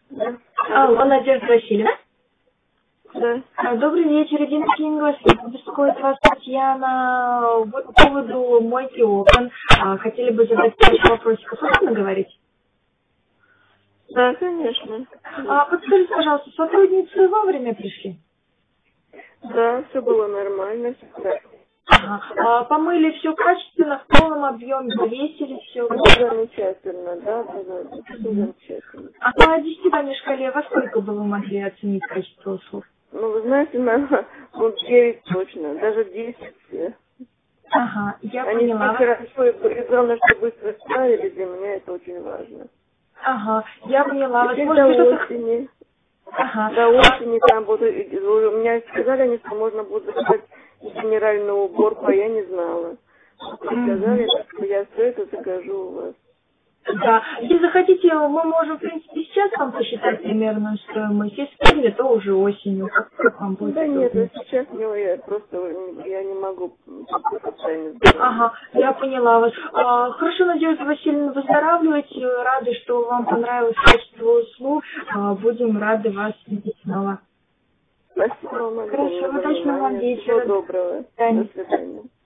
Да. Алло, Надежда Васильевна. Да. Добрый вечер, Дина Кингос. Беспокоит вас Татьяна. Вот по поводу мойки окон. Хотели бы задать пару вопросиков. Можно говорить? Да, конечно. Подскажите, пожалуйста, сотрудницы вовремя пришли? Да, все было нормально. Да. Ага. Помыли все качественно, в полном объеме, повесили все. Замечательно, да, все замечательно. А по 10-бальной шкале во сколько бы вы могли оценить качество услуг? Ну, вы знаете, наверное, 9 точно, даже 10. Ага, я Они поняла. все хорошо, и главное, что быстро справили, для меня это очень важно. Ага, я поняла. Теперь Может до быть, что-то... осени. Ага. До осени там будут, у меня сказали они, что можно будет заказать генеральную уборку, а я не знала. Сказали, что я все это закажу у вас. Да. Если захотите, мы можем, в принципе, сейчас вам посчитать примерную стоимость. Если позже, то уже осенью. Как вам будет Да нет, удобнее? сейчас я просто я не могу сами. Ага, я поняла вас. Хорошо, Надежда Васильевна, выздоравливайте. Рады, что вам понравилось качество услуг. Будем рады вас видеть снова. Спасибо вам огромное Хорошо, за удачного вам внимание. вечера. Всего доброго. До свидания. До свидания.